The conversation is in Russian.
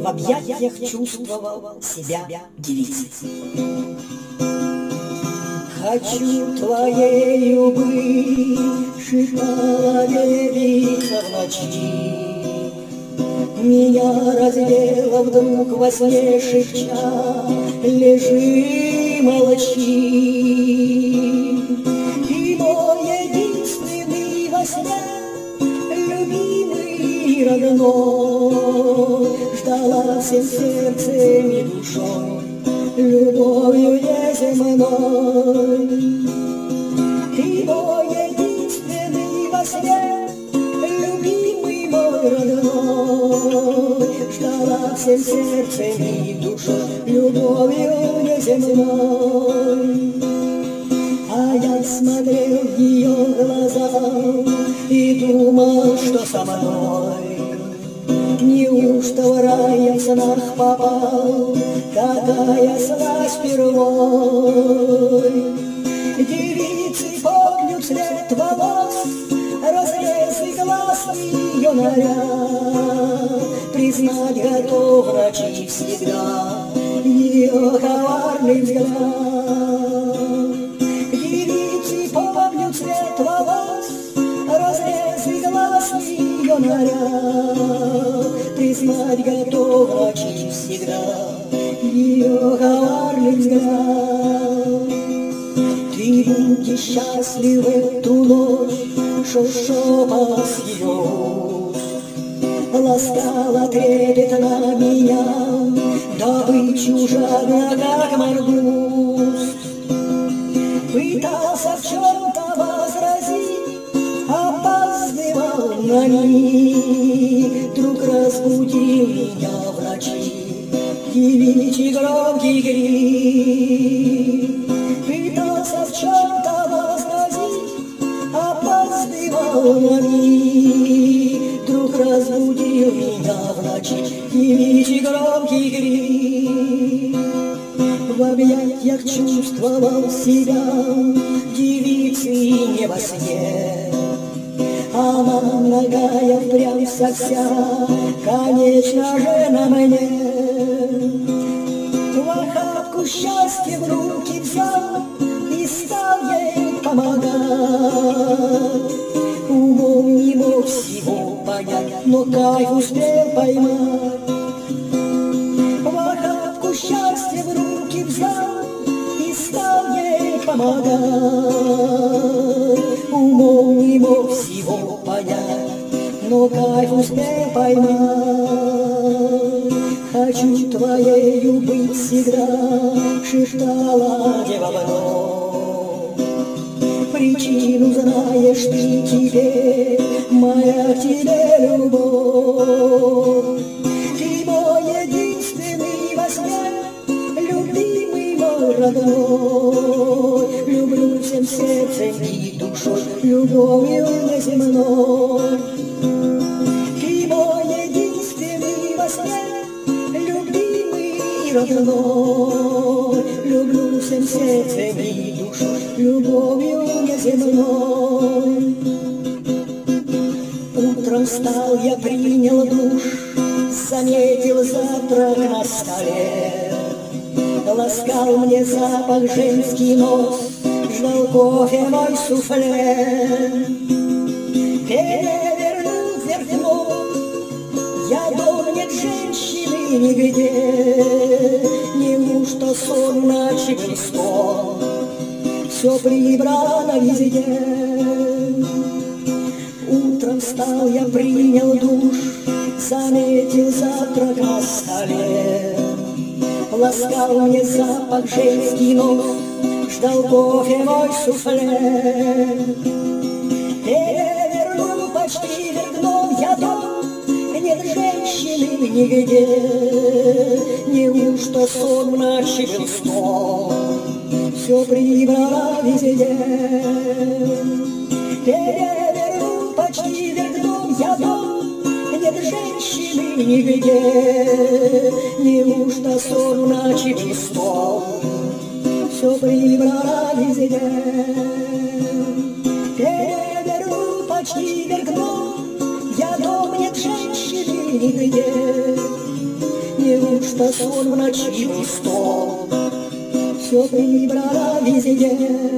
в объятиях чувствовал себя девицей. Хочу твоею быть, шептала девица в ночи. Меня раздела вдруг во сне, шепча: лежи, молчи. Ты мой единственный во сне, любимый, родной, ждала всем сердцем и душой, любовью неземной. Ты мой единственный во сне, любимый мой родной, ждала всем сердцем и душой, любовью неземной. А я смотрел в ее глаза и думал, что со мной неужто в рай я в снах попал, такая слазь впервой. Девицы помню цвет волос, разрезы глаз ее наряд, признать готов врачи всегда ее коварный взгляд. Девицы помню цвет волос, разрезы глаз ее наряд, признать готов врачи всегда ее коварный взгляд. Ты будешь счастлив в эту ночь, шепот с ее уст ласкала трепетно меня, добычу жадно, как моргуст. Пытался в чем-то возразить, опаздывал на миг, вдруг разбудил меня врачи девичий громкий крик. Пытался в чем-то возразить, опаздывал на миг, вдруг разбудил меня врачи девичий громкий крик. В объятиях чувствовал себя девицей не во сне. Она нагая впрямь вся, конечно же, на мне. В охапку счастья в руки взял и стал ей помогать. Умом не мог всего понять, но кайф успел поймать. В охапку счастья в руки взял и стал ей помогать. Умом не мог всего понять, но кайф успел поймать. Хочу твоею быть всегда, шептала дева вновь. Причину знаешь ты теперь, моя к тебе любовь. Ты мой единственный во сне, любимый мой родной. Люблю всем сердцем и душой, любовью неземной. Ты мой единственный во сне, любимый родной. Люблю всем сердцем и душой, любовью неземной. Утром встал я, принял душ, заметил завтрак на столе. Ласкал мне запах женский нос, ждал кофе мой суфле. Перевернул вверх дном, я дом, нет женщины нигде. Неужто сон ночи был сон, все прибрано везде. Утром встал я, принял душ, заметил завтрак на столе. Ласкал мне запах женский нос, ждал кофе мой суфле. Перевернул почти вверх дном я дом, нет женщины нигде. Неужто сон ночи был сон, все прибрала везде. Перевернул почти вверх дном я дом, нет женщины нигде. Неужто сон ночи был сон, все прибрала везде. Перевернул почти вверх дном я дом, нет женщины нигде. Неужто сон в ночи пустой все прибрала везде?